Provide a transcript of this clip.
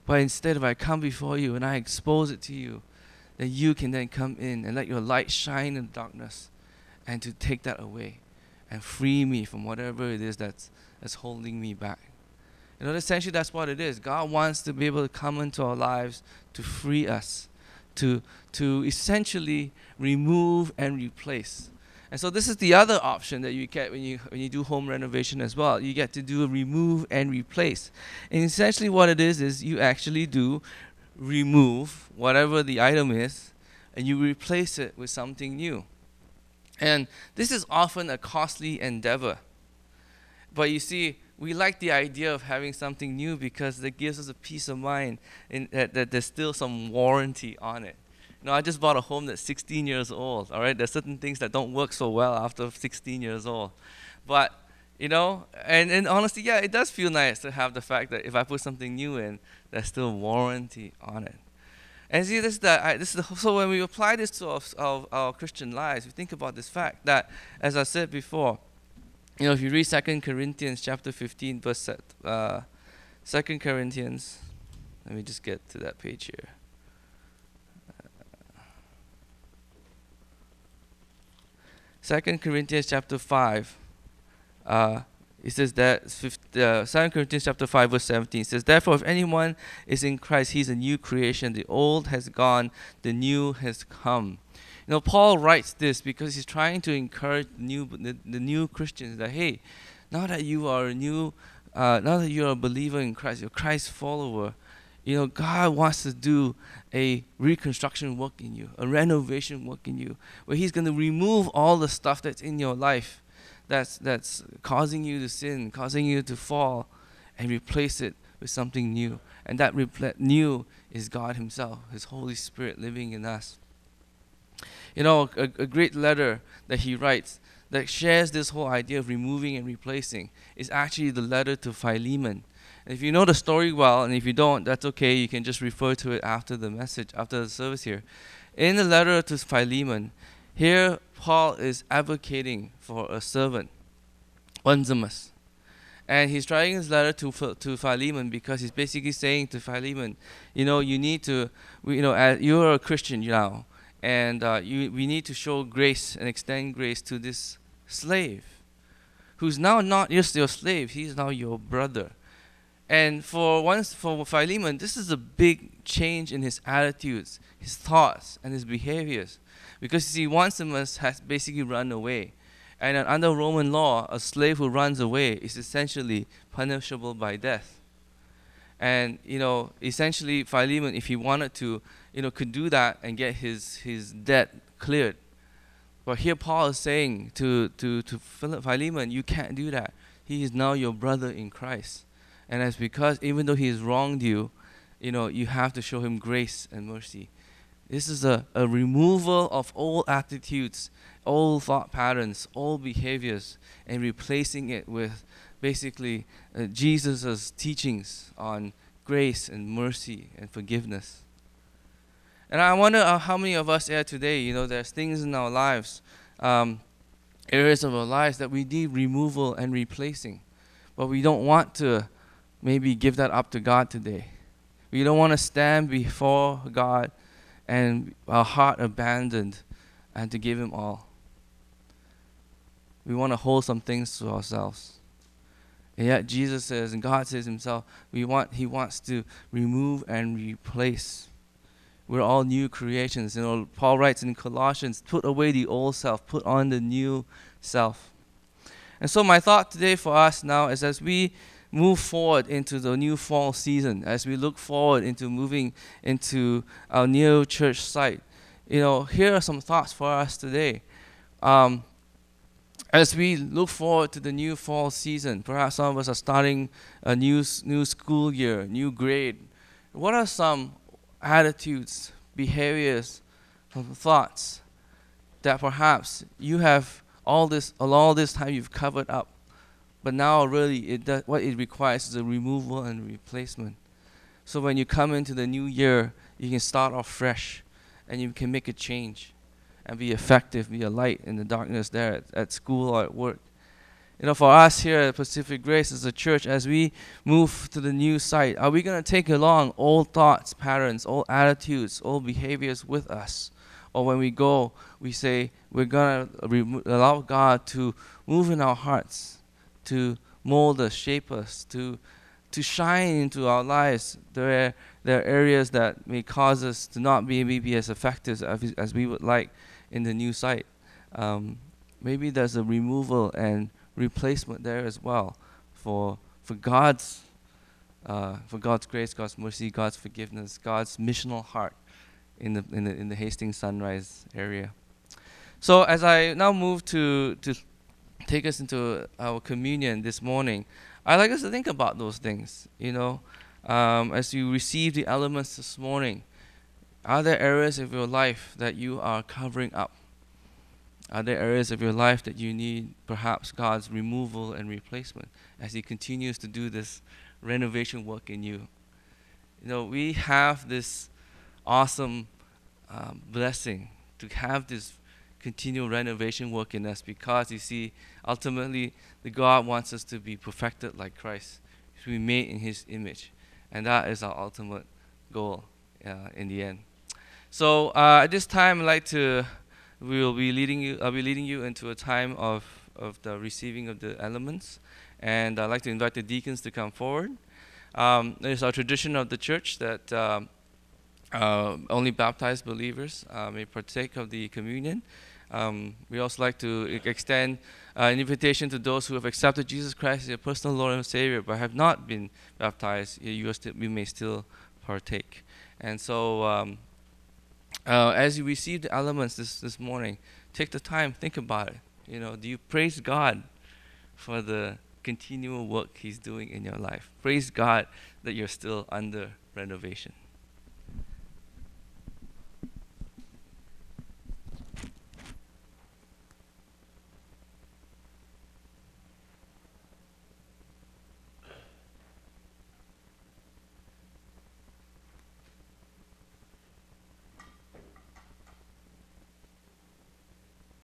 But instead, if I come before you and I expose it to you, then you can then come in and let your light shine in the darkness and to take that away and free me from whatever it is that's holding me back. Essentially that's what it is. God wants to be able to come into our lives to free us, to essentially remove and replace. And so this is the other option that you get when you do home renovation as well. You get to do a remove and replace. And essentially what it is you actually do remove whatever the item is and you replace it with something new. And this is often a costly endeavor. But you see, we like the idea of having something new because it gives us a peace of mind that there's still some warranty on it. I just bought a home that's 16 years old, all right? There's certain things that don't work so well after 16 years old. But, and honestly, yeah, it does feel nice to have the fact that if I put something new in, there's still warranty on it. And see, so when we apply this to our Christian lives, we think about this fact that, as I said before, if you read 2 Corinthians chapter 15, verse 2 Corinthians, let me just get to that page here. 2 Corinthians chapter 5, it says that 2 Corinthians chapter 5 verse 17 says, therefore if anyone is in Christ, he's a new creation. The old has gone, the new has come. Paul writes this because he's trying to encourage the new Christians that, hey, now that you are a believer in Christ, you're a Christ follower, God wants to do a reconstruction work in you, a renovation work in you, where he's going to remove all the stuff that's in your life that's causing you to sin, causing you to fall, and replace it with something new. And that new is God himself, his Holy Spirit living in us. A great letter that he writes that shares this whole idea of removing and replacing is actually the letter to Philemon. And if you know the story well, and if you don't, that's okay. You can just refer to it after the service here. In the letter to Philemon, here Paul is advocating for a servant, Onesimus. And he's writing his letter to Philemon because he's basically saying to Philemon, you need to, you're a Christian now, and we need to show grace and extend grace to this slave, who's now not just your slave, he's now your brother. And for Philemon, this is a big change in his attitudes, his thoughts, and his behaviors. Because you see, Onesimus has basically run away. And under Roman law, a slave who runs away is essentially punishable by death. And, essentially Philemon, if he wanted to, could do that and get his debt cleared. But here Paul is saying to Philemon, you can't do that. He is now your brother in Christ. And that's because even though he has wronged you, you have to show him grace and mercy. This is a removal of old attitudes, old thought patterns, old behaviors, and replacing it with basically Jesus' teachings on grace and mercy and forgiveness. And I wonder how many of us here today, there's things in our lives, areas of our lives that we need removal and replacing. But we don't want to maybe give that up to God today. We don't want to stand before God and our heart abandoned and to give him all. We want to hold some things to ourselves. And yet Jesus says, and God says himself, he wants to remove and replace. We're all new creations. Paul writes in Colossians, put away the old self, put on the new self. And so my thought today for us now is, as we move forward into the new fall season, as we look forward into moving into our new church site, here are some thoughts for us today. As we look forward to the new fall season, perhaps some of us are starting a new school year, new grade. What are some attitudes, behaviors, thoughts that perhaps you have all this time you've covered up, but now really what it requires is a removal and replacement. So when you come into the new year, you can start off fresh and you can make a change and be effective, be a light in the darkness there at school or at work. For us here at Pacific Grace as a church, as we move to the new site, are we going to take along old thoughts, patterns, old attitudes, old behaviors with us? Or when we go, we say we're going to allow God to move in our hearts, to mold us, shape us, to shine into our lives. There are areas that may cause us to not be maybe as effective as we would like in the new site. Maybe there's a removal and replacement there as well for God's grace, God's mercy, God's forgiveness, God's missional heart in the Hastings Sunrise area. So as I now move to take us into our communion this morning, I'd like us to think about those things. As you receive the elements this morning, are there areas of your life that you are covering up? Are there areas of your life that you need perhaps God's removal and replacement as He continues to do this renovation work in you? We have this awesome blessing to have this continual renovation work in us, because you see, ultimately, the God wants us to be perfected like Christ, to be made in His image, and that is our ultimate goal in the end. So at this time, I'll be leading you into a time of the receiving of the elements, and I'd like to invite the deacons to come forward. It's our tradition of the church that only baptized believers may partake of the communion. We also like to extend an invitation to those who have accepted Jesus Christ as their personal Lord and Savior but have not been baptized. You may still partake. And so as you receive the elements this morning, take the time, think about it. Do you praise God for the continual work He's doing in your life? Praise God that you're still under renovation.